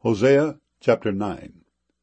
Hosea chapter 9.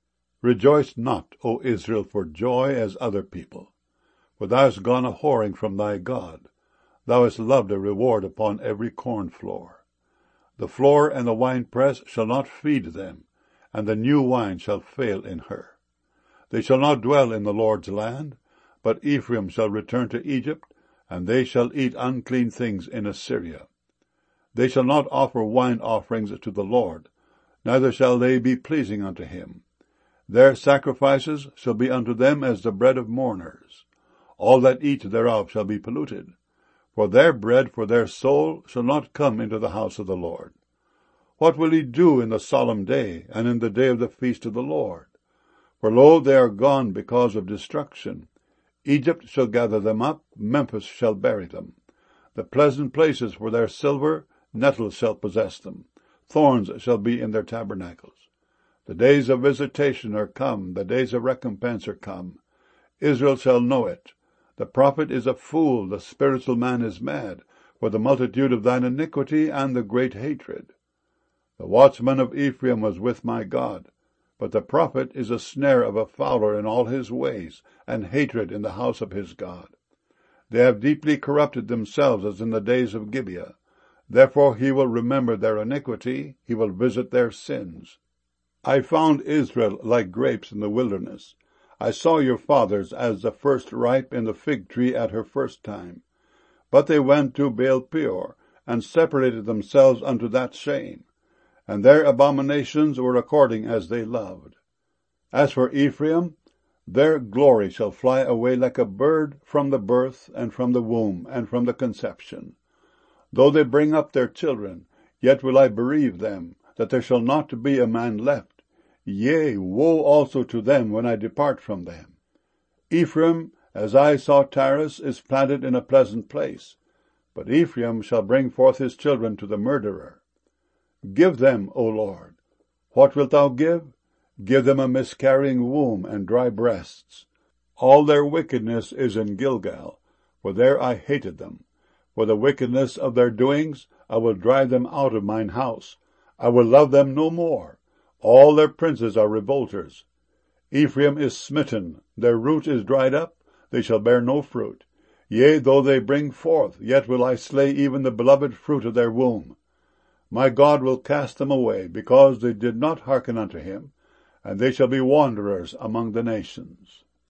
Rejoice not, O Israel, for joy as other people, for thou hast gone a-whoring from thy God. Thou hast loved a reward upon every corn floor. The floor and the winepress shall not feed them, and the new wine shall fail in her. They shall not dwell in the Lord's land, but Ephraim shall return to Egypt, and they shall eat unclean things in Assyria. They shall not offer wine offerings to the Lord, neither shall they be pleasing unto him. Their sacrifices shall be unto them as the bread of mourners. All that eat thereof shall be polluted. For their bread for their soul shall not come into the house of the Lord. What will he do in the solemn day, and in the day of the feast of the Lord? For lo, they are gone because of destruction. Egypt shall gather them up, Memphis shall bury them. The pleasant places for their silver, nettles shall possess them. Thorns shall be in their tabernacles. The days of visitation are come, the days of recompense are come. Israel shall know it. The prophet is a fool, the spiritual man is mad, for the multitude of thine iniquity and the great hatred. The watchman of Ephraim was with my God, but the prophet is a snare of a fowler in all his ways, and hatred in the house of his God. They have deeply corrupted themselves as in the days of Gibeah. Therefore he will remember their iniquity, he will visit their sins. I found Israel like grapes in the wilderness. I saw your fathers as the first ripe in the fig tree at her first time. But they went to Baal-peor, and separated themselves unto that shame. And their abominations were according as they loved. As for Ephraim, their glory shall fly away like a bird from the birth, and from the womb, and from the conception. Though they bring up their children, yet will I bereave them, that there shall not be a man left. Yea, woe also to them when I depart from them. Ephraim, as I saw Tyrus, is planted in a pleasant place, but Ephraim shall bring forth his children to the murderer. Give them, O Lord. What wilt thou give? Give them a miscarrying womb and dry breasts. All their wickedness is in Gilgal, for there I hated them. For the wickedness of their doings I will drive them out of mine house. I will love them no more. All their princes are revolters. Ephraim is smitten, their root is dried up, they shall bear no fruit. Yea, though they bring forth, yet will I slay even the beloved fruit of their womb. My God will cast them away, because they did not hearken unto him, and they shall be wanderers among the nations.